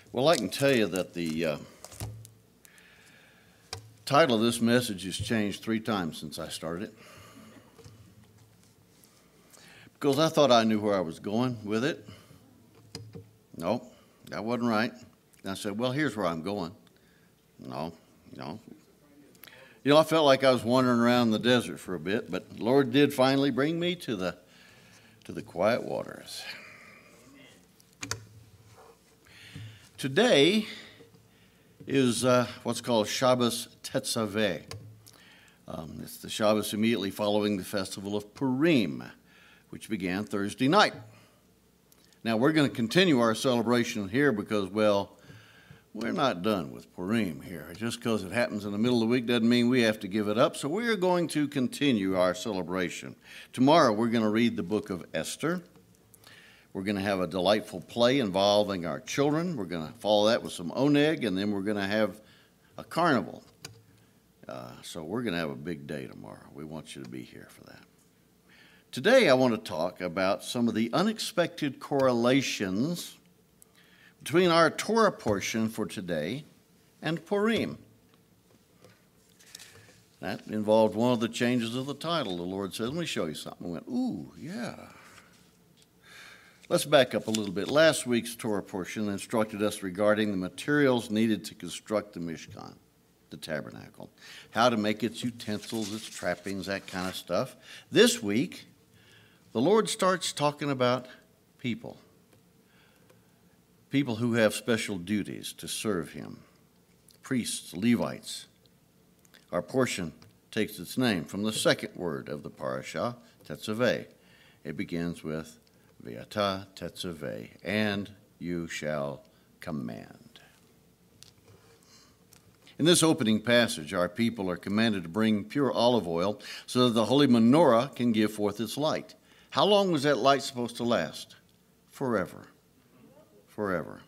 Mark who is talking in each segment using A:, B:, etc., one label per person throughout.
A: Well, I can tell you that the title of this message has changed 3 times since I started it. Because I thought I knew where I was going with it. No, that wasn't right. And I said, well, here's where I'm going. No. You know, I felt like I was wandering around the desert for a bit, but the Lord did finally bring me to the quiet waters. Today is what's called Shabbos Tetzaveh. It's the Shabbos immediately following the festival of Purim, which began Thursday night. Now, we're going to continue our celebration here because, well, we're not done with Purim here. Just because it happens in the middle of the week doesn't mean we have to give it up. So we're going to continue our celebration. Tomorrow, we're going to read the book of Esther. We're going to have a delightful play involving our children. We're going to follow that with some oneg, and then we're going to have a carnival. So we're going to have a big day tomorrow. We want you to be here for that. Today, I want to talk about some of the unexpected correlations between our Torah portion for today and Purim. That involved one of the changes of the title. The Lord said, let me show you something. I went, ooh, yeah. Let's back up a little bit. Last week's Torah portion instructed us regarding the materials needed to construct the Mishkan, the tabernacle, how to make its utensils, its trappings, that kind of stuff. This week, the Lord starts talking about people who have special duties to serve Him, priests, Levites. Our portion takes its name from the second word of the parashah, Tetzaveh. It begins with Ve'ata Tetzaveh, and you shall command. In this opening passage, our people are commanded to bring pure olive oil so that the holy menorah can give forth its light. How long was that light supposed to last? Forever. Forever.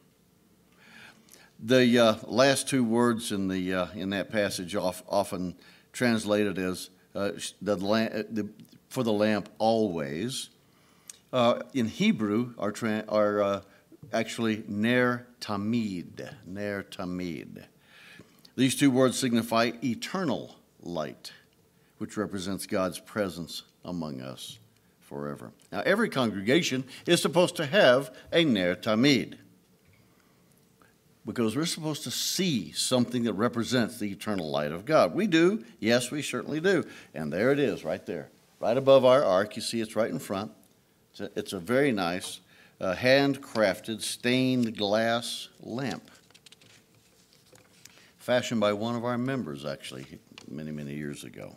A: The last 2 words in that passage often translated as for the lamp always. In Hebrew are actually ner tamid. Ner tamid. These 2 words signify eternal light, which represents God's presence among us forever. Now, every congregation is supposed to have a ner tamid, because we're supposed to see something that represents the eternal light of God. We do. Yes, we certainly do. And there it is, right there. Right above our ark. You see it's right in front. It's a very nice, handcrafted, stained glass lamp, fashioned by one of our members, actually, many, many years ago.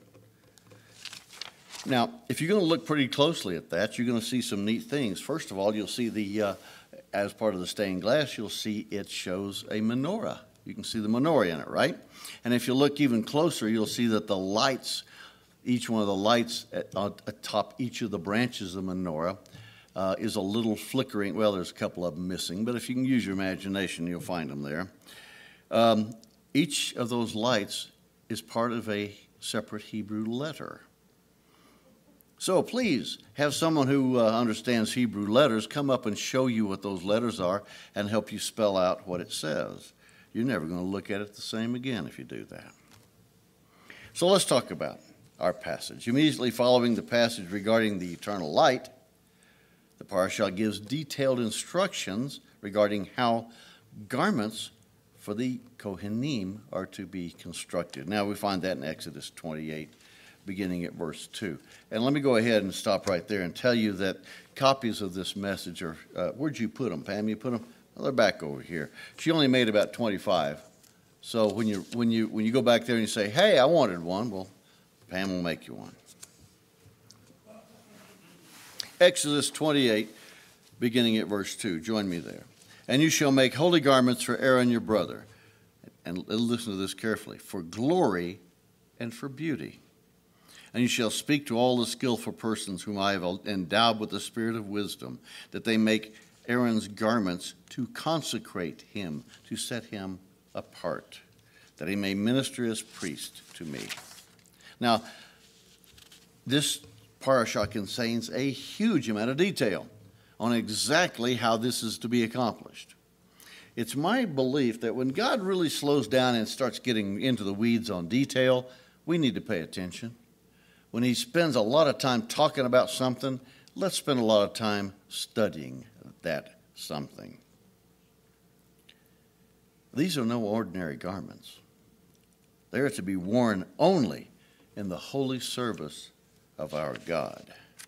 A: Now, if you're going to look pretty closely at that, you're going to see some neat things. First of all, you'll see as part of the stained glass, you'll see it shows a menorah. You can see the menorah in it, right? And if you look even closer, you'll see that the lights, each one of the lights atop each of the branches of the menorah is a little flickering. Well, there's a couple of them missing, but if you can use your imagination, you'll find them there. Each of those lights is part of a separate Hebrew letter. So please have someone who understands Hebrew letters come up and show you what those letters are and help you spell out what it says. You're never going to look at it the same again if you do that. So let's talk about our passage. Immediately following the passage regarding the eternal light, the parashah gives detailed instructions regarding how garments for the Kohanim are to be constructed. Now we find that in Exodus 28. Beginning at verse 2. And let me go ahead and stop right there and tell you that copies of this message are, where'd you put them, Pam? You put them, well, they're back over here. She only made about 25. So when you go back there and you say, hey, I wanted one, well, Pam will make you one. Exodus 28, beginning at verse 2. Join me there. And you shall make holy garments for Aaron your brother. And listen to this carefully. For glory and for beauty. And you shall speak to all the skillful persons whom I have endowed with the spirit of wisdom, that they make Aaron's garments to consecrate him, to set him apart, that he may minister as priest to me. Now, this parashah contains a huge amount of detail on exactly how this is to be accomplished. It's my belief that when God really slows down and starts getting into the weeds on detail, we need to pay attention. When he spends a lot of time talking about something, let's spend a lot of time studying that something. These are no ordinary garments. They are to be worn only in the holy service of our God.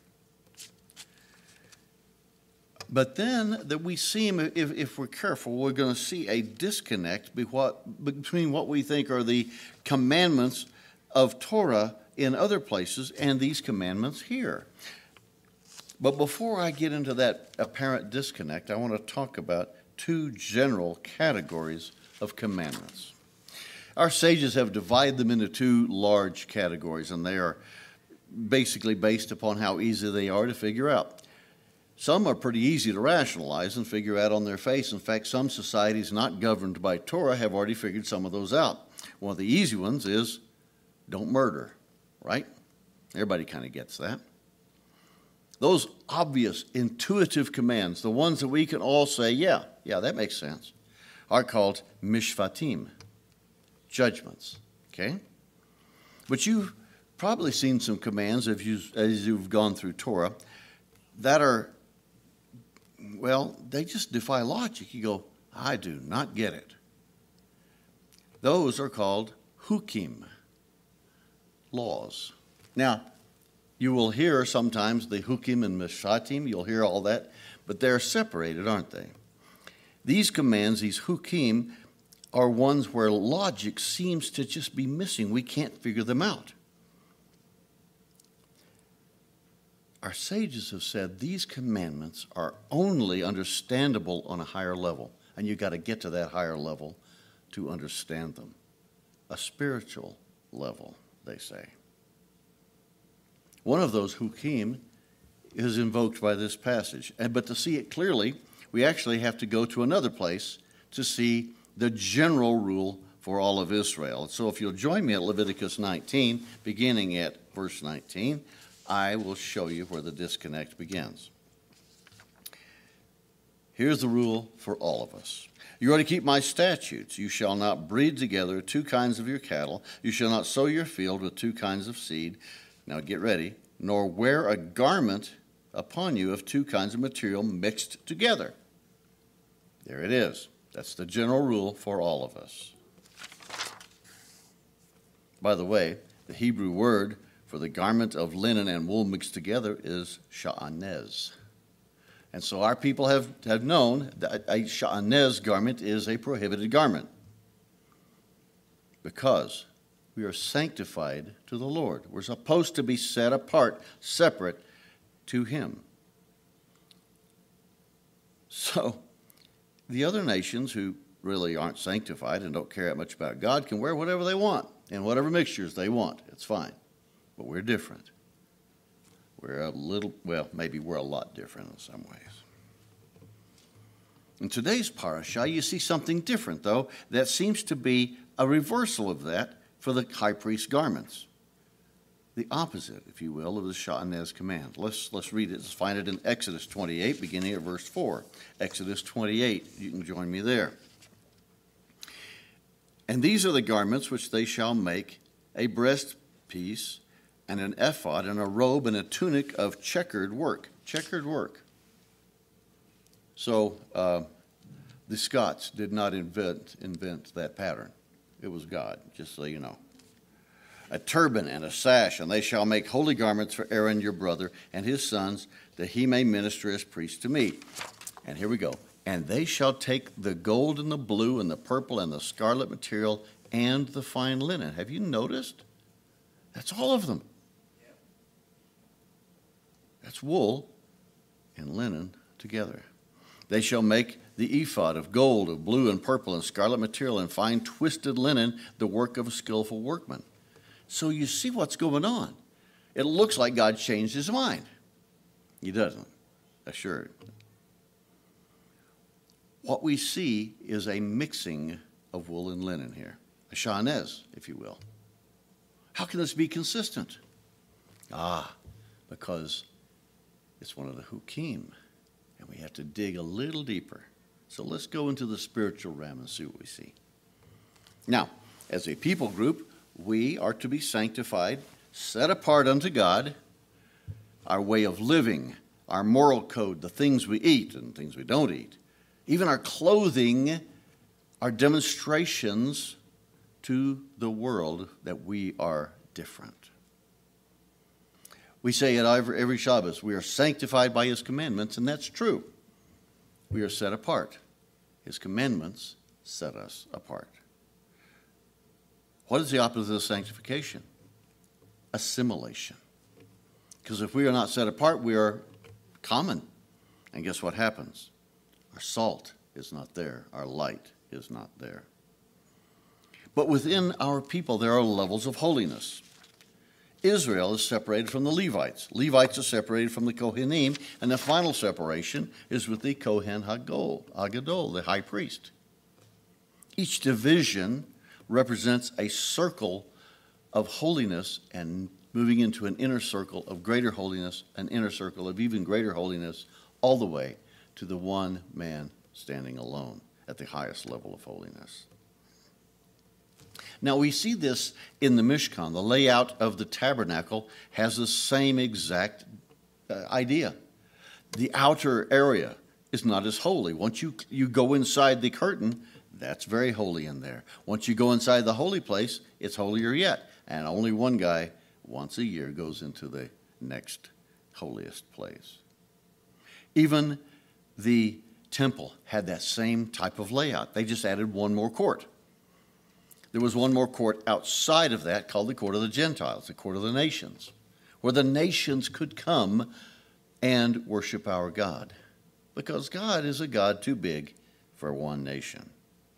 A: But then that we see, if we're careful, we're going to see a disconnect between what we think are the commandments of Torah in other places and these commandments here. But before I get into that apparent disconnect, I want to talk about two general categories of commandments. Our sages have divided them into two large categories, and they are basically based upon how easy they are to figure out. Some are pretty easy to rationalize and figure out on their face. In fact, some societies not governed by Torah have already figured some of those out. One of the easy ones is don't murder, right? Everybody kind of gets that. Those obvious, intuitive commands, the ones that we can all say, yeah, that makes sense, are called mishvatim, judgments, okay? But you've probably seen some commands as you've gone through Torah that are, well, they just defy logic. You go, I do not get it. Those are called hukim, laws. Now, you will hear sometimes the hukim and mishvatim, you'll hear all that, but they're separated, aren't they? These commands, these hukim, are ones where logic seems to just be missing. We can't figure them out. Our sages have said these commandments are only understandable on a higher level, and you've got to get to that higher level to understand them. A spiritual level, they say. One of those hukim is invoked by this passage. But to see it clearly, we actually have to go to another place to see the general rule for all of Israel. So if you'll join me at Leviticus 19, beginning at verse 19, I will show you where the disconnect begins. Here's the rule for all of us. You are to keep my statutes. You shall not breed together two kinds of your cattle. You shall not sow your field with two kinds of seed. Now get ready. Nor wear a garment upon you of two kinds of material mixed together. There it is. That's the general rule for all of us. By the way, the Hebrew word for the garment of linen and wool mixed together is sha'anez. And so our people have known that a sha'anez garment is a prohibited garment because we are sanctified to the Lord. We're supposed to be set apart, separate to Him. So the other nations who really aren't sanctified and don't care that much about God can wear whatever they want and whatever mixtures they want. It's fine. But we're different. Maybe we're a lot different in some ways. In today's parasha, you see something different, though, that seems to be a reversal of that for the high priest's garments. The opposite, if you will, of the sha'anez command. Let's read it. Let's find it in Exodus 28, beginning at verse 4. Exodus 28, you can join me there. And these are the garments which they shall make: a breastpiece, and an ephod, and a robe, and a tunic of checkered work. Checkered work. So the Scots did not invent that pattern. It was God, just so you know. A turban and a sash, and they shall make holy garments for Aaron your brother and his sons, that he may minister as priest to me. And here we go. And they shall take the gold and the blue and the purple and the scarlet material and the fine linen. Have you noticed? That's all of them. That's wool and linen together. They shall make the ephod of gold, of blue and purple and scarlet material and fine twisted linen, the work of a skillful workman. So you see what's going on. It looks like God changed his mind. He doesn't, assured. What we see is a mixing of wool and linen here, a sha'anez, if you will. How can this be consistent? Because it's one of the hukim, and we have to dig a little deeper. So let's go into the spiritual realm and see what we see. Now, as a people group, we are to be sanctified, set apart unto God, our way of living, our moral code, the things we eat and things we don't eat, even our clothing, are demonstrations to the world that we are different. We say at every Shabbos, we are sanctified by his commandments, and that's true. We are set apart. His commandments set us apart. What is the opposite of sanctification? Assimilation. Because if we are not set apart, we are common. And guess what happens? Our salt is not there. Our light is not there. But within our people, there are levels of holiness. Israel is separated from the Levites. Levites are separated from the Kohanim, and the final separation is with the Kohen Hagadol, the high priest. Each division represents a circle of holiness and moving into an inner circle of greater holiness, an inner circle of even greater holiness, all the way to the one man standing alone at the highest level of holiness. Now we see this in the Mishkan. The layout of the tabernacle has the same exact idea. The outer area is not as holy. Once you go inside the curtain, that's very holy in there. Once you go inside the holy place, it's holier yet. And only one guy once a year goes into the next holiest place. Even the temple had that same type of layout. They just added one more court. There was one more court outside of that called the Court of the Gentiles, the Court of the Nations, where the nations could come and worship our God, because God is a God too big for one nation.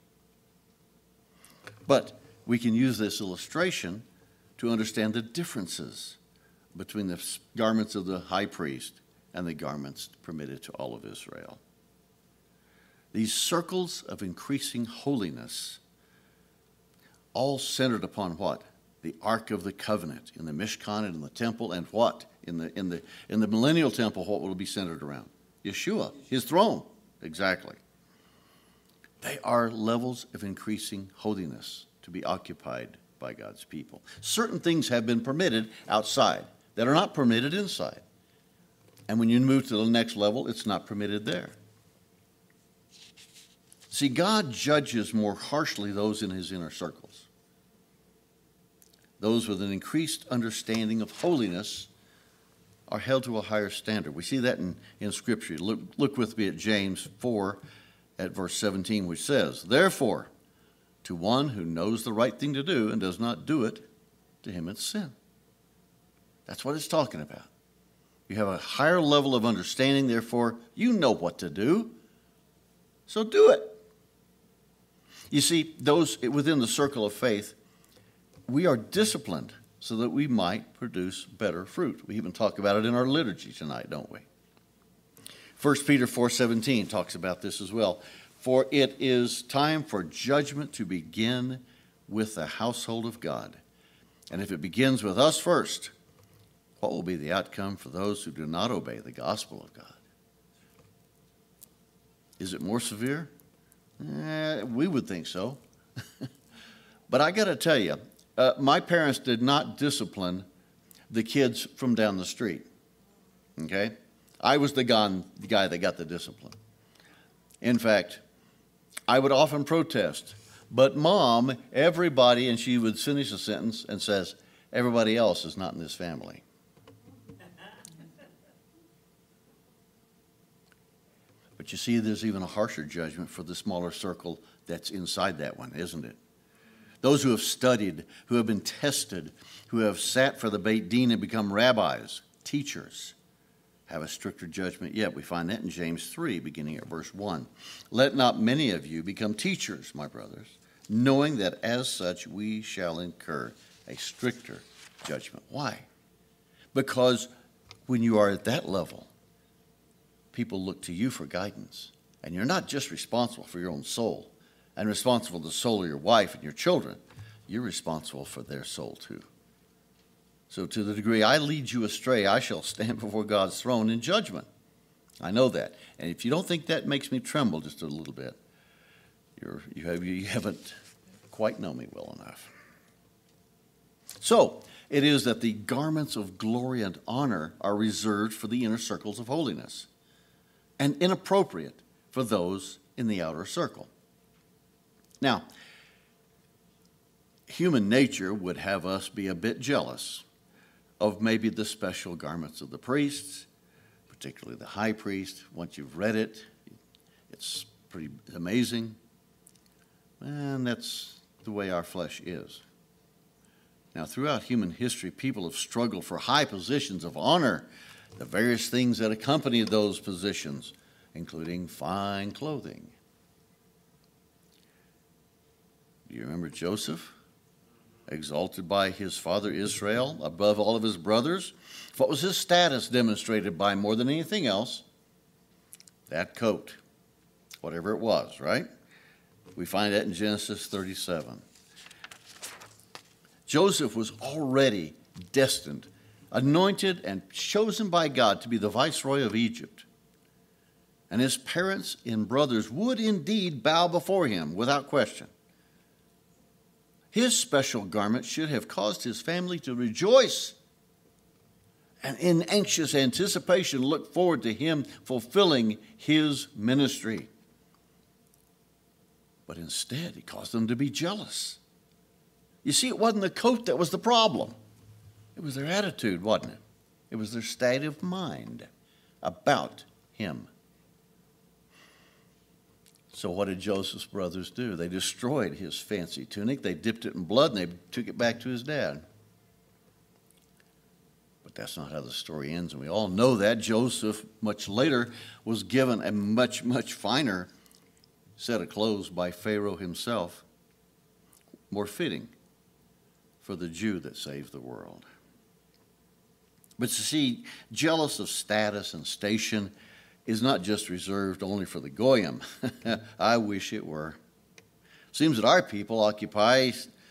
A: But we can use this illustration to understand the differences between the garments of the high priest and the garments permitted to all of Israel. These circles of increasing holiness, all centered upon what? The Ark of the Covenant in the Mishkan and in the temple, and what? In the millennial temple, what will it be centered around? Yeshua, his throne. Exactly. They are levels of increasing holiness to be occupied by God's people. Certain things have been permitted outside that are not permitted inside. And when you move to the next level, it's not permitted there. See, God judges more harshly those in his inner circles. Those with an increased understanding of holiness are held to a higher standard. We see that in Scripture. Look with me at James 4 at verse 17, which says, "Therefore, to one who knows the right thing to do and does not do it, to him it's sin." That's what it's talking about. You have a higher level of understanding, therefore you know what to do, so do it. You see, those within the circle of faith, we are disciplined so that we might produce better fruit. We even talk about it in our liturgy tonight, don't we? 1 Peter 4:17 talks about this as well. "For it is time for judgment to begin with the household of God. And if it begins with us first, what will be the outcome for those who do not obey the gospel of God?" Is it more severe? We would think so. But I got to tell you, my parents did not discipline the kids from down the street. Okay? I was the guy that got the discipline. In fact, I would often protest. But Mom, everybody, and she would finish a sentence and says, "Everybody else is not in this family." But you see, there's even a harsher judgment for the smaller circle that's inside that one, isn't it? Those who have studied, who have been tested, who have sat for the Beit Din and become rabbis, teachers, have a stricter judgment yet. We find that in James 3, beginning at verse 1. "Let not many of you become teachers, my brothers, knowing that as such we shall incur a stricter judgment." Why? Because when you are at that level, people look to you for guidance. And you're not just responsible for your own soul and responsible for the soul of your wife and your children. You're responsible for their soul too. So to the degree I lead you astray, I shall stand before God's throne in judgment. I know that. And if you don't think that makes me tremble just a little bit, you haven't quite known me well enough. So, it is that the garments of glory and honor are reserved for the inner circles of holiness and inappropriate for those in the outer circle. Now, human nature would have us be a bit jealous of maybe the special garments of the priests, particularly the high priest. Once you've read it, it's pretty amazing. And that's the way our flesh is. Now, throughout human history, people have struggled for high positions of honor, the various things that accompany those positions, including fine clothing. Do you remember Joseph, exalted by his father Israel above all of his brothers? What was his status demonstrated by more than anything else? That coat, whatever it was, right? We find that in Genesis 37. Joseph was already destined, anointed and chosen by God to be the viceroy of Egypt. And his parents and brothers would indeed bow before him without question. His special garment should have caused his family to rejoice and in anxious anticipation look forward to him fulfilling his ministry. But instead, it caused them to be jealous. You see, it wasn't the coat that was the problem. It was their attitude, wasn't it? It was their state of mind about him. So what did Joseph's brothers do? They destroyed his fancy tunic. They dipped it in blood and they took it back to his dad. But that's not how the story ends, and we all know that. Joseph, much later, was given a much, much finer set of clothes by Pharaoh himself, more fitting for the Jew that saved the world. But you see, jealous of status and station is not just reserved only for the Goyim. I wish it were. Seems that our people occupy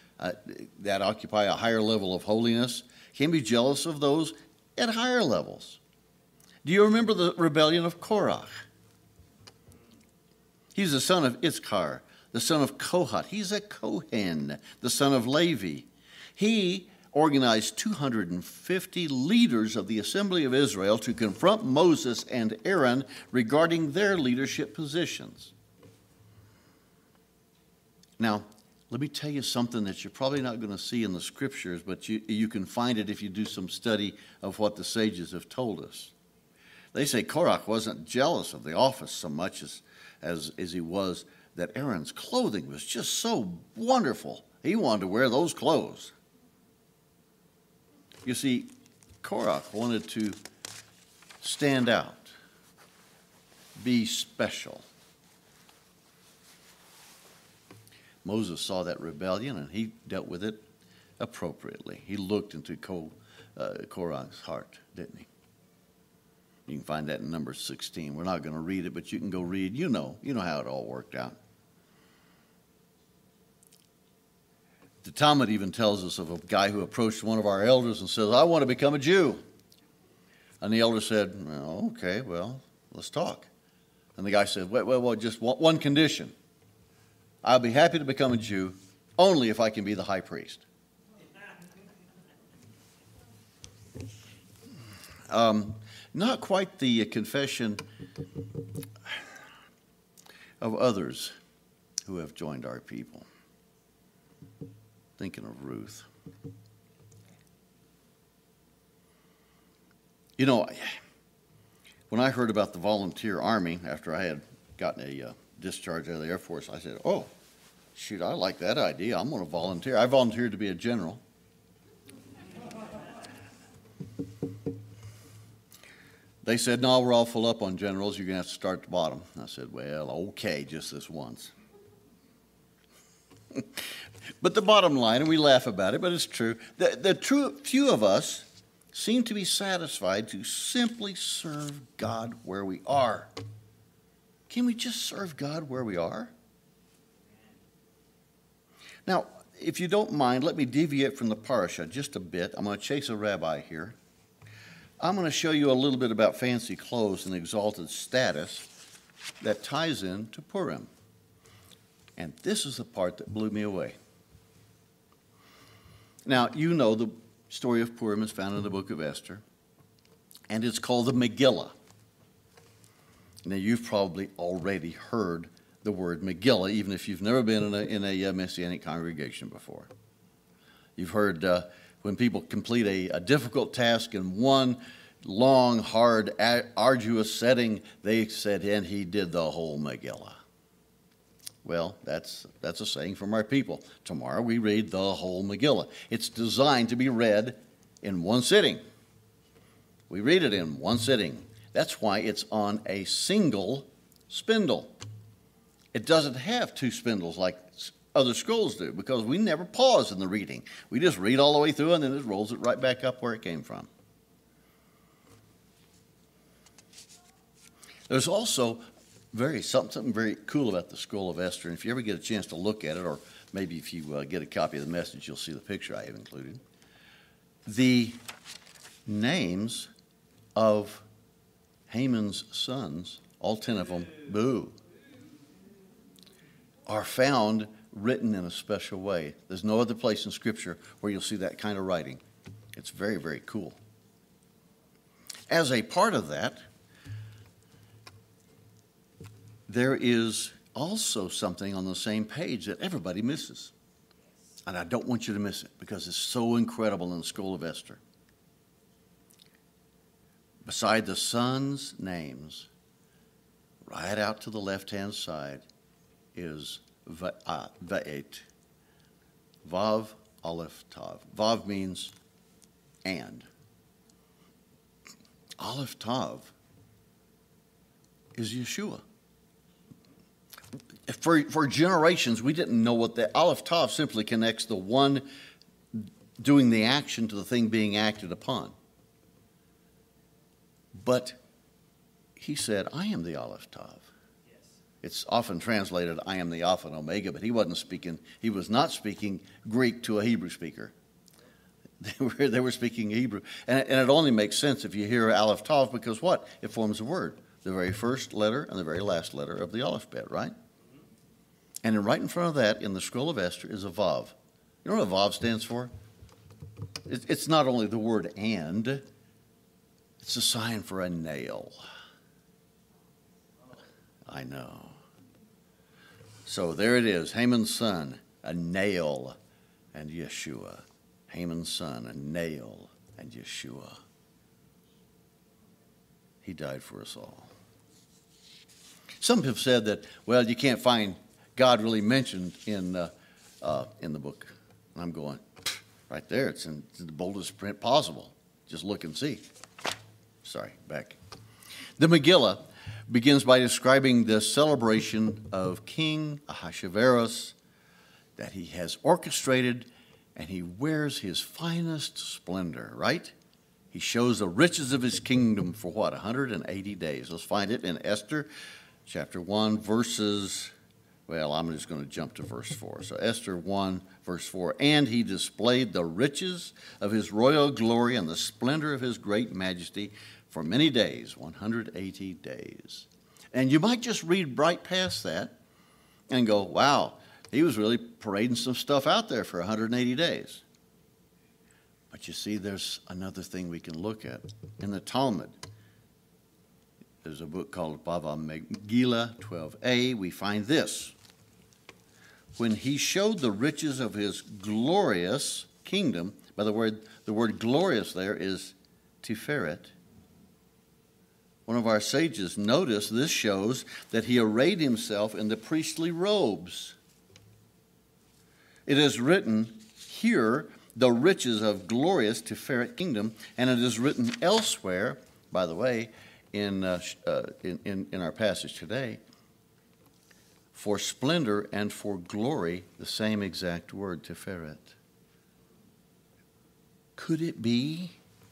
A: a higher level of holiness can be jealous of those at higher levels. Do you remember the rebellion of Korah? He's the son of Issachar, the son of Kohat. He's a Kohen, the son of Levi. He organized 250 leaders of the assembly of Israel to confront Moses and Aaron regarding their leadership positions. Now, let me tell you something that you're probably not going to see in the scriptures, but you can find it if you do some study of what the sages have told us. They say Korah wasn't jealous of the office so much as he was that Aaron's clothing was just so wonderful. He wanted to wear those clothes. You see, Korah wanted to stand out, be special. Moses saw that rebellion and he dealt with it appropriately. He looked into Korah's heart, didn't he? You can find that in Numbers 16. We're not going to read it, but you can go read. You know how it all worked out. The Talmud even tells us of a guy who approached one of our elders and says, I want to become a Jew. And the elder said, well, okay, well, let's talk. And the guy said, well, just one condition. I'll be happy to become a Jew only if I can be the high priest. Not quite the confession of others who have joined our people. Thinking of Ruth. You know, when I heard about the volunteer army after I had gotten a discharge out of the Air Force, I said, oh, shoot, I like that idea. I'm going to volunteer. I volunteered to be a general. They said, no, we're all full up on generals. You're going to have to start at the bottom. I said, well, okay, just this once. But the bottom line, and we laugh about it, but it's true, few of us seem to be satisfied to simply serve God where we are. Can we just serve God where we are? Now, if you don't mind, let me deviate from the parasha just a bit. I'm going to chase a rabbi here. I'm going to show you a little bit about fancy clothes and exalted status that ties in to Purim. And this is the part that blew me away. Now, you know the story of Purim is found in the book of Esther, and it's called the Megillah. Now, you've probably already heard the word Megillah, even if you've never been in a Messianic congregation before. You've heard when people complete a difficult task in one long, hard, arduous setting, they said, and he did the whole Megillah. Well, that's a saying from our people. Tomorrow we read the whole Megillah. It's designed to be read in one sitting. We read it in one sitting. That's why it's on a single spindle. It doesn't have two spindles like other scrolls do, because we never pause in the reading. We just read all the way through and then it rolls it right back up where it came from. There's also something very cool about the Scroll of Esther, and if you ever get a chance to look at it, or maybe if you get a copy of the message, you'll see the picture I have included. The names of Haman's sons, all 10 of them, are found written in a special way. There's no other place in Scripture where you'll see that kind of writing. It's very, very cool. As a part of that, there is also something on the same page that everybody misses. And I don't want you to miss it because it's so incredible in the Scroll of Esther. Beside the sons' names, right out to the left-hand side, is Va'et. Vav, Aleph, Tav. Vav means and. Aleph, Tav is Yeshua. For generations, we didn't know what the Aleph Tav simply connects the one doing the action to the thing being acted upon. But he said, I am the Aleph Tav. Yes. It's often translated, I am the Alpha and Omega, but he was not speaking Greek to a Hebrew speaker. They were speaking Hebrew. And it only makes sense if you hear Aleph Tav, because what? It forms a word. The very first letter and the very last letter of the alphabet, right? And right in front of that, in the Scroll of Esther, is a Vav. You know what a Vav stands for? It's not only the word and, it's a sign for a nail. I know. So there it is, Haman's son, a nail, and Yeshua. Haman's son, a nail, and Yeshua. He died for us all. Some have said that, well, you can't find God really mentioned in the book. And I'm going, right there, it's in the boldest print possible. Just look and see. Sorry, back. The Megillah begins by describing the celebration of King Ahasuerus that he has orchestrated, and he wears his finest splendor, right? He shows the riches of his kingdom for what, 180 days. Let's find it in Esther chapter 1, verses, well, I'm just going to jump to verse 4. So Esther 1, verse 4, and he displayed the riches of his royal glory and the splendor of his great majesty for many days, 180 days. And you might just read right past that and go, wow, he was really parading some stuff out there for 180 days. But you see, there's another thing we can look at. In the Talmud, there's a book called Bava Megillah 12a. We find this. When he showed the riches of his glorious kingdom, by the word glorious there is Tiferet. One of our sages noticed this shows that he arrayed himself in the priestly robes. It is written here, the riches of glorious Tiferet kingdom, and it is written elsewhere, by the way, in our passage today, for splendor and for glory, the same exact word, Tiferet. Could it be?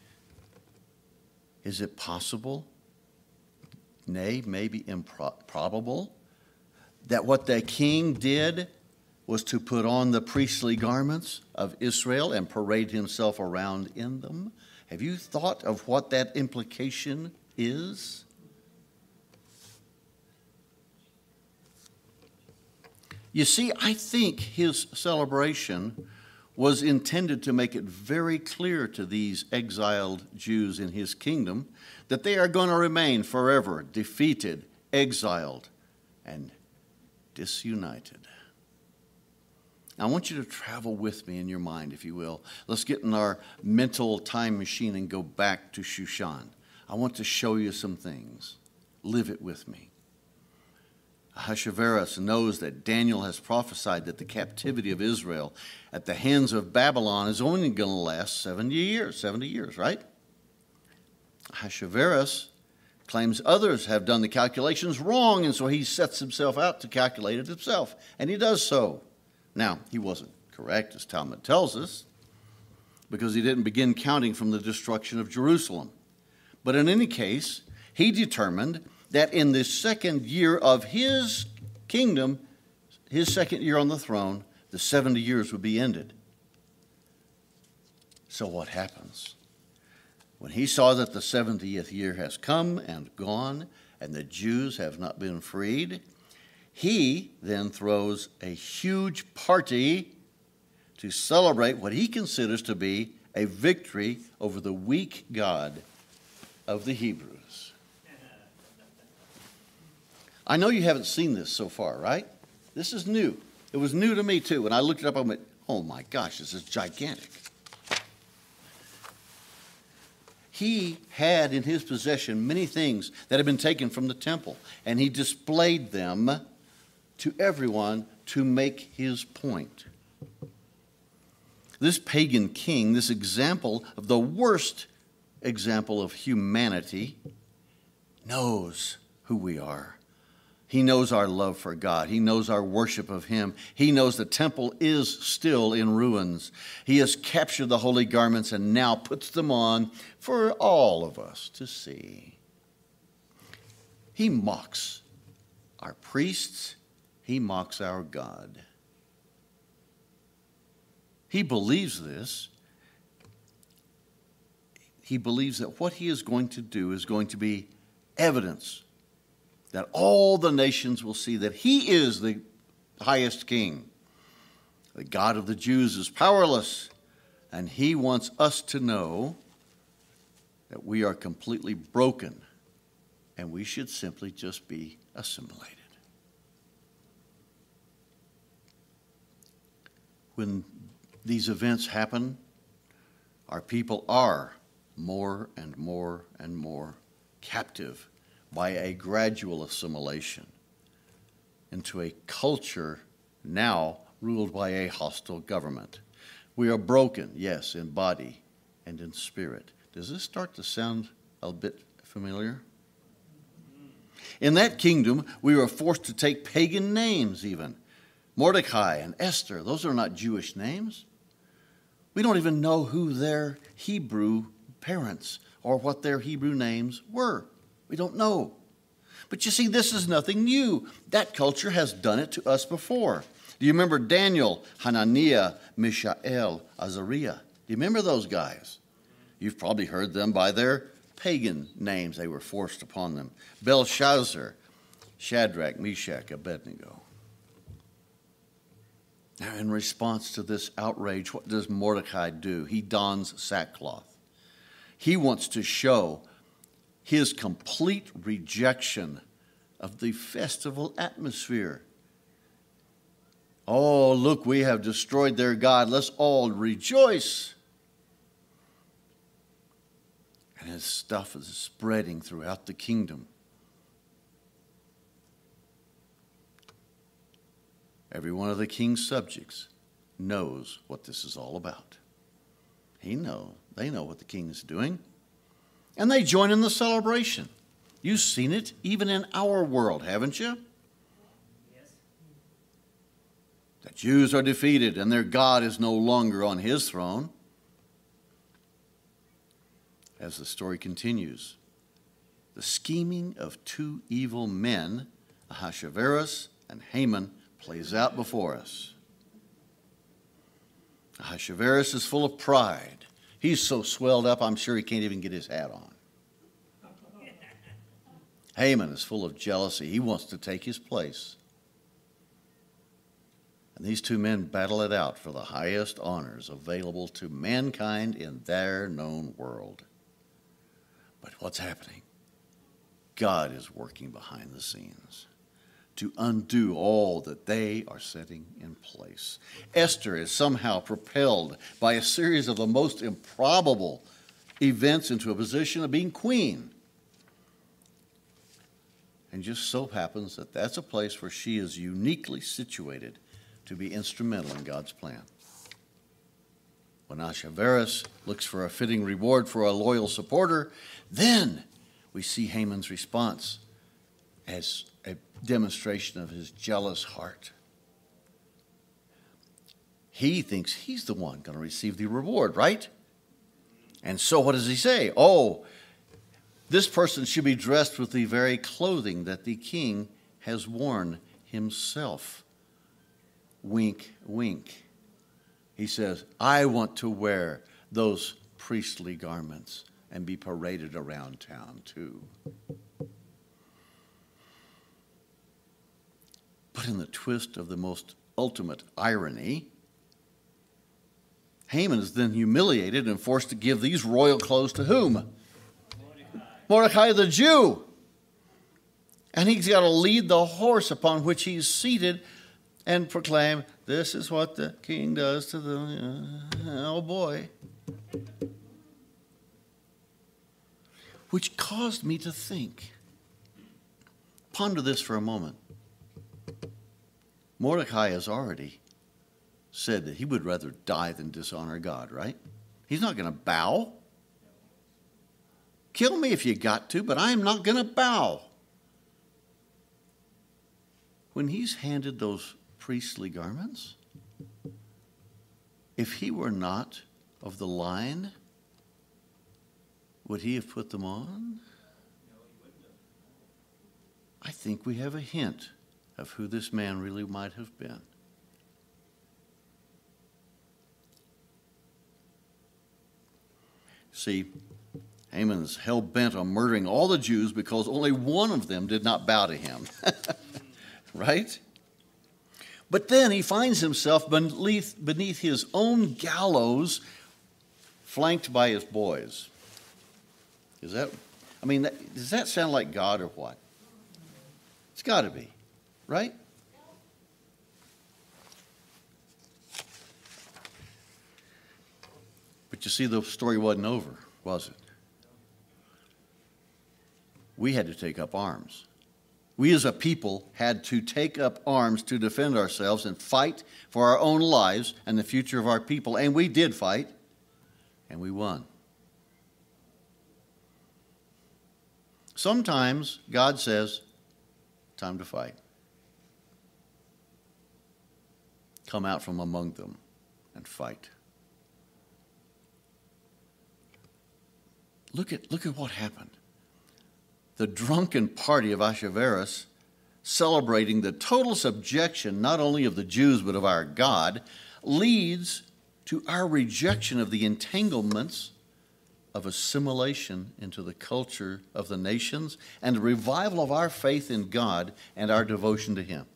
A: Is it possible? Nay, maybe improbable, that what the king did was to put on the priestly garments of Israel and parade himself around in them? Have you thought of what that implication is? You see, I think his celebration was intended to make it very clear to these exiled Jews in his kingdom that they are going to remain forever defeated, exiled, and disunited. I want you to travel with me in your mind, if you will. Let's get in our mental time machine and go back to Shushan. I want to show you some things. Live it with me. Ahasuerus knows that Daniel has prophesied that the captivity of Israel at the hands of Babylon is only going to last 70 years, right? Ahasuerus claims others have done the calculations wrong, and so he sets himself out to calculate it himself, and he does so. Now, he wasn't correct, as Talmud tells us, because he didn't begin counting from the destruction of Jerusalem. But in any case, he determined that in the second year of his kingdom, his second year on the throne, the 70 years would be ended. So what happens? When he saw that the 70th year has come and gone, and the Jews have not been freed, he then throws a huge party to celebrate what he considers to be a victory over the weak God of the Hebrews. I know you haven't seen this so far, right? This is new. It was new to me too. When I looked it up, I went, oh my gosh, this is gigantic. He had in his possession many things that had been taken from the temple, and he displayed them to everyone to make his point. This pagan king, this example of the worst example of humanity, knows who we are. He knows our love for God. He knows our worship of him. He knows the temple is still in ruins. He has captured the holy garments and now puts them on for all of us to see. He mocks our priests. He mocks our God. He believes this. He believes that what he is going to do is going to be evidence that all the nations will see that he is the highest king. The God of the Jews is powerless, and he wants us to know that we are completely broken, and we should simply just be assimilated. When these events happen, our people are more and more and more captive by a gradual assimilation into a culture now ruled by a hostile government. We are broken, yes, in body and in spirit. Does this start to sound a bit familiar? In that kingdom, we were forced to take pagan names even. Mordecai and Esther, those are not Jewish names. We don't even know who their Hebrew parents or what their Hebrew names were. We don't know. But you see, this is nothing new. That culture has done it to us before. Do you remember Daniel, Hananiah, Mishael, Azariah? Do you remember those guys? You've probably heard them by their pagan names. They were forced upon them. Belshazzar, Shadrach, Meshach, Abednego. Now, in response to this outrage, what does Mordecai do? He dons sackcloth. He wants to show his complete rejection of the festival atmosphere. Oh, look, we have destroyed their God. Let's all rejoice. And his stuff is spreading throughout the kingdom. Every one of the king's subjects knows what this is all about. They know what the king is doing. And they join in the celebration. You've seen it even in our world, haven't you?
B: Yes.
A: The Jews are defeated and their God is no longer on his throne. As the story continues, the scheming of two evil men, Ahasuerus and Haman, plays out before us. Ahasuerus is full of pride. He's so swelled up, I'm sure he can't even get his hat on. Haman is full of jealousy. He wants to take his place. And these two men battle it out for the highest honors available to mankind in their known world. But what's happening? God is working behind the scenes to undo all that they are setting in place. Esther is somehow propelled by a series of the most improbable events into a position of being queen. And just so happens that that's a place where she is uniquely situated to be instrumental in God's plan. When Ahasuerus looks for a fitting reward for a loyal supporter, then we see Haman's response as a demonstration of his jealous heart. He thinks he's the one going to receive the reward, right? And so what does he say? Oh, this person should be dressed with the very clothing that the king has worn himself. Wink, wink. He says, I want to wear those priestly garments and be paraded around town too. But in the twist of the most ultimate irony, Haman is then humiliated and forced to give these royal clothes to whom? Mordecai the Jew. And he's got to lead the horse upon which he's seated and proclaim, this is what the king does to the, oh boy. Which caused me to think. Ponder this for a moment. Mordecai has already said that he would rather die than dishonor God, right? He's not going to bow. Kill me if you got to, but I am not going to bow. When he's handed those priestly garments, if he were not of the line, would he have put them on? I think we have a hint of who this man really might have been. See, Haman is hell-bent on murdering all the Jews because only one of them did not bow to him. Right? But then he finds himself beneath his own gallows, flanked by his boys. Does that sound like God or what? It's got to be, right? But you see, the story wasn't over, was it? We had to take up arms. We as a people had to take up arms to defend ourselves and fight for our own lives and the future of our people. And we did fight, and we won. Sometimes God says, time to fight. Come out from among them and fight. Look at what happened. The drunken party of Ahasuerus, celebrating the total subjection not only of the Jews but of our God, leads to our rejection of the entanglements of assimilation into the culture of the nations and a revival of our faith in God and our devotion to Him.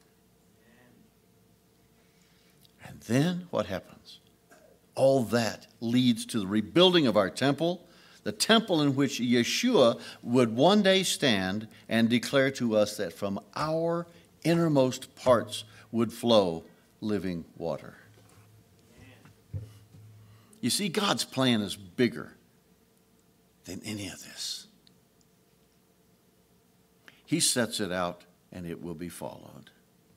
A: And then what happens? All that leads to the rebuilding of our temple, the temple in which Yeshua would one day stand and declare to us that from our innermost parts would flow living water. You see, God's plan is bigger than any of this. He sets it out and it will be followed.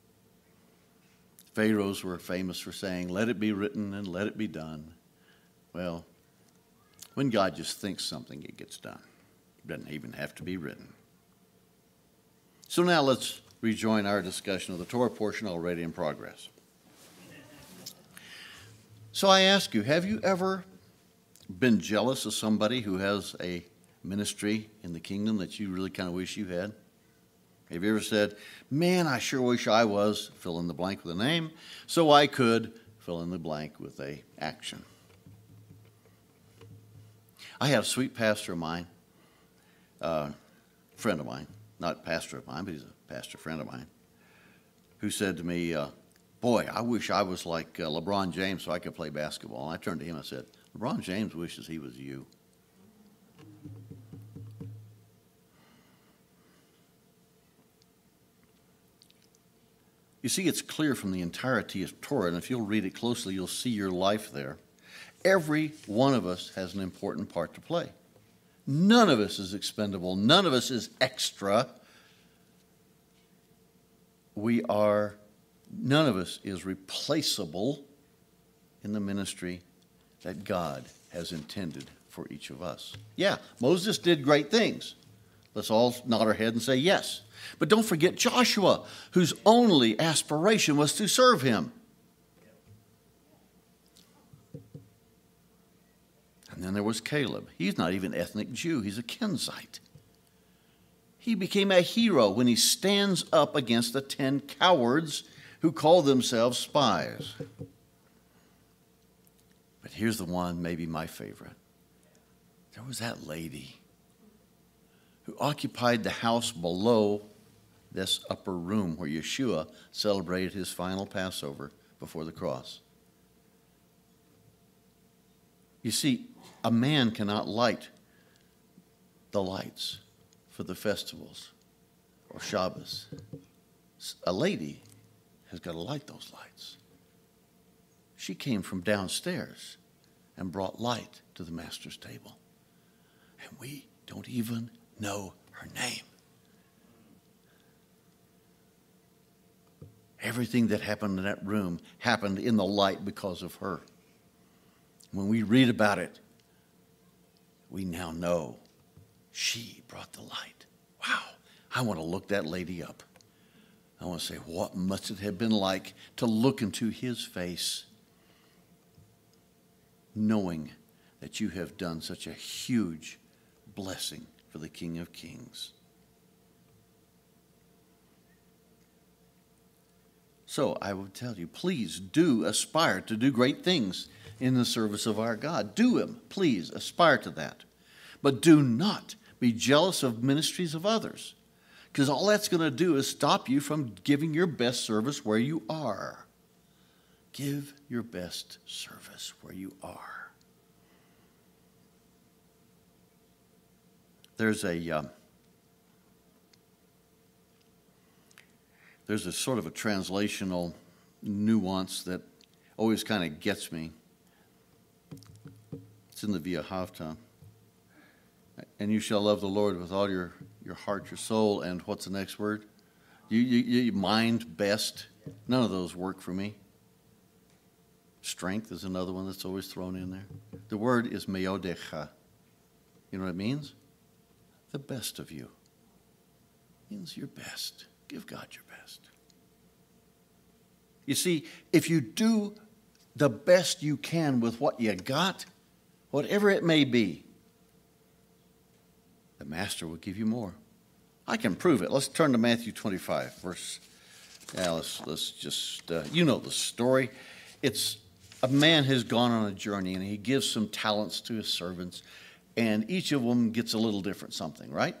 A: Pharaohs were famous for saying, let it be written and let it be done. Well, when God just thinks something, it gets done. It doesn't even have to be written. So now let's rejoin our discussion of the Torah portion already in progress. So I ask you, have you ever been jealous of somebody who has a ministry in the kingdom that you really kind of wish you had? Have you ever said, man, I sure wish I was, fill in the blank with a name, so I could fill in the blank with a action? I had a sweet pastor of mine, friend of mine, not pastor of mine, but he's a pastor friend of mine, who said to me, boy, I wish I was like LeBron James so I could play basketball. And I turned to him and I said, LeBron James wishes he was you. You see, it's clear from the entirety of Torah, and if you'll read it closely, you'll see your life there. Every one of us has an important part to play. None of us is expendable. None of us is extra. None of us is replaceable in the ministry that God has intended for each of us. Yeah, Moses did great things. Let's all nod our head and say yes. But don't forget Joshua, whose only aspiration was to serve him. And then there was Caleb. He's not even ethnic Jew. He's a Kenizzite. He became a hero when he stands up against the 10 cowards who call themselves spies. But here's the one, maybe my favorite. There was that lady who occupied the house below this upper room where Yeshua celebrated his final Passover before the cross. You see, a man cannot light the lights for the festivals or Shabbos. A lady has got to light those lights. She came from downstairs and brought light to the master's table. And we don't even know her name. Everything that happened in that room happened in the light because of her. When we read about it, we now know she brought the light. Wow, I want to look that lady up. I want to say, what must it have been like to look into his face, knowing that you have done such a huge blessing for the King of Kings. So I would tell you, please do aspire to do great things in the service of our God. Do them. Please aspire to that. But do not be jealous of ministries of others, because all that's going to do is stop you from giving your best service where you are. Give your best service where you are. There's a sort of a translational nuance that always kind of gets me. It's in the Via Havta. And you shall love the Lord with all your heart, your soul, and what's the next word? You mind best. None of those work for me. Strength is another one that's always thrown in there. The word is meodecha. You know what it means? The best of you. It means your best. Give God your best. You see, if you do the best you can with what you got, whatever it may be, the Master will give you more. I can prove it. Let's turn to Matthew 25, verse. Yeah, let's just, you know the story. It's a man has gone on a journey and he gives some talents to his servants, and each of them gets a little different something, right?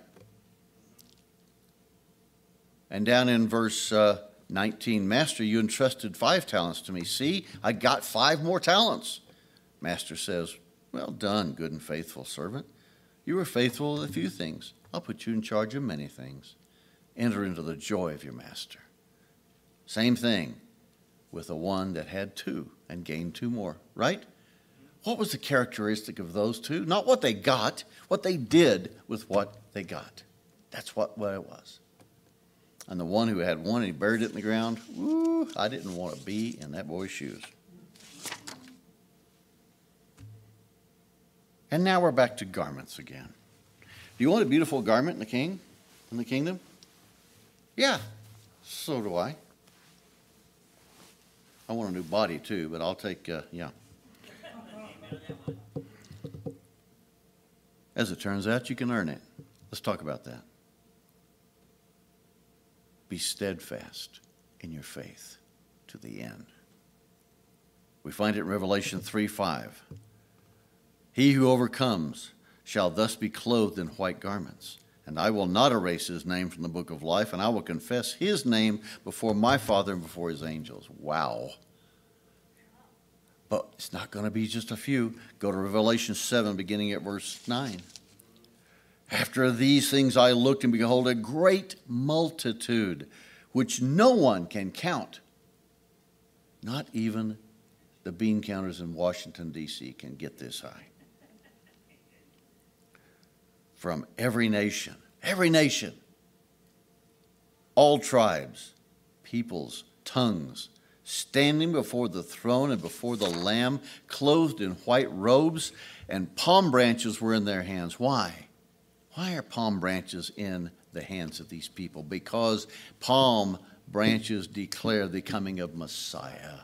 A: And down in verse 19, Master, you entrusted 5 talents to me. See, I got 5 more talents. Master says, well done, good and faithful servant. You were faithful with a few things. I'll put you in charge of many things. Enter into the joy of your master. Same thing with the one that had 2 and gained 2 more, right? What was the characteristic of those 2? Not what they got, what they did with what they got. That's what it was. And the one who had 1 and he buried it in the ground, woo, I didn't want to be in that boy's shoes. And now we're back to garments again. Do you want a beautiful garment in the kingdom? Yeah, so do I. I want a new body too, but I'll take, yeah. As it turns out, you can earn it. Let's talk about that. Be steadfast in your faith to the end. We find it in Revelation 3:5. He who overcomes shall thus be clothed in white garments. And I will not erase his name from the book of life, and I will confess his name before my Father and before his angels. Wow. But it's not going to be just a few. Go to Revelation 7, beginning at verse 9. After these things I looked, and behold, a great multitude, which no one can count. Not even the bean counters in Washington, D.C. can get this high. From every nation, all tribes, peoples, tongues, standing before the throne and before the Lamb, clothed in white robes, and palm branches were in their hands. Why? Why are palm branches in the hands of these people? Because palm branches declare the coming of Messiah.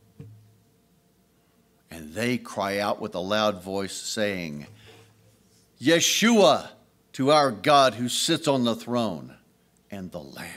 A: And they cry out with a loud voice, saying, Yeshua, to our God who sits on the throne, and the Lamb.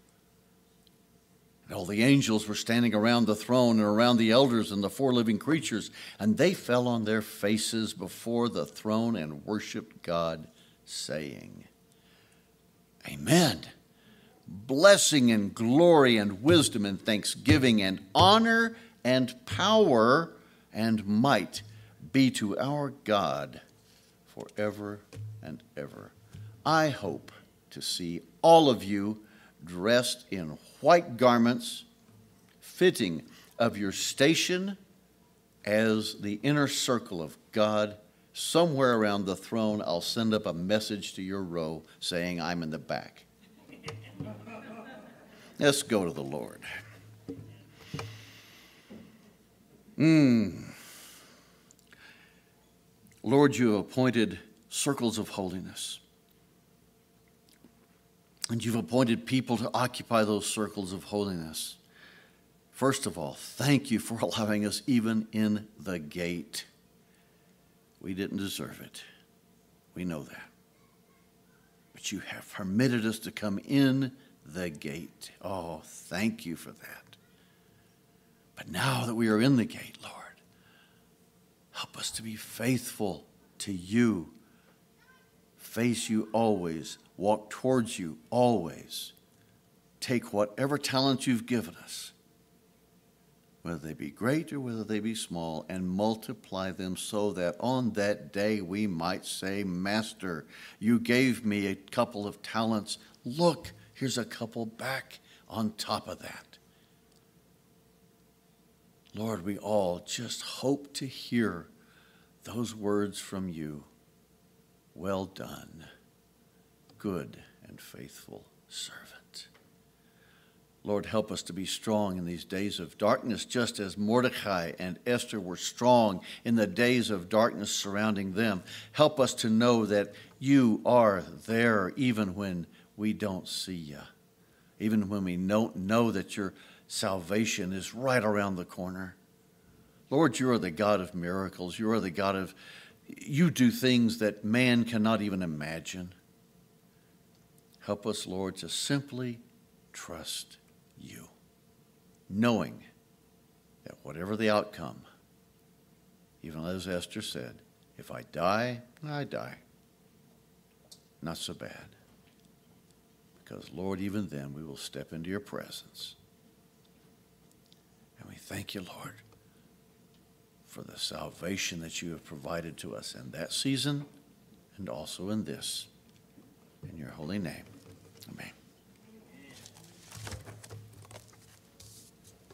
A: And all the angels were standing around the throne and around the elders and the four living creatures, and they fell on their faces before the throne and worshiped God, saying, Amen. Blessing and glory and wisdom and thanksgiving and honor and power and might be to our God forever and ever. I hope to see all of you dressed in white garments, fitting of your station as the inner circle of God. Somewhere around the throne, I'll send up a message to your row saying, I'm in the back. Let's go to the Lord. Lord, you have appointed circles of holiness. And you've appointed people to occupy those circles of holiness. First of all, thank you for allowing us even in the gate. We didn't deserve it. We know that. But you have permitted us to come in the gate. Oh, thank you for that. But now that we are in the gate, Lord, help us to be faithful to you, face you always, walk towards you always. Take whatever talents you've given us, whether they be great or whether they be small, and multiply them so that on that day we might say, Master, you gave me a couple of talents. Look, here's a couple back on top of that. Lord, we all just hope to hear those words from you. Well done, good and faithful servant. Lord, help us to be strong in these days of darkness, just as Mordecai and Esther were strong in the days of darkness surrounding them. Help us to know that you are there even when we don't see you, even when we don't know that your salvation is right around the corner. Lord, you are the God of miracles. You are the God of, you do things that man cannot even imagine. Help us, Lord, to simply trust you, knowing that whatever the outcome, even as Esther said, if I die, I die. Not so bad. Because, Lord, even then we will step into your presence. And we thank you, Lord, for the salvation that you have provided to us in that season and also in this. In your holy name, amen.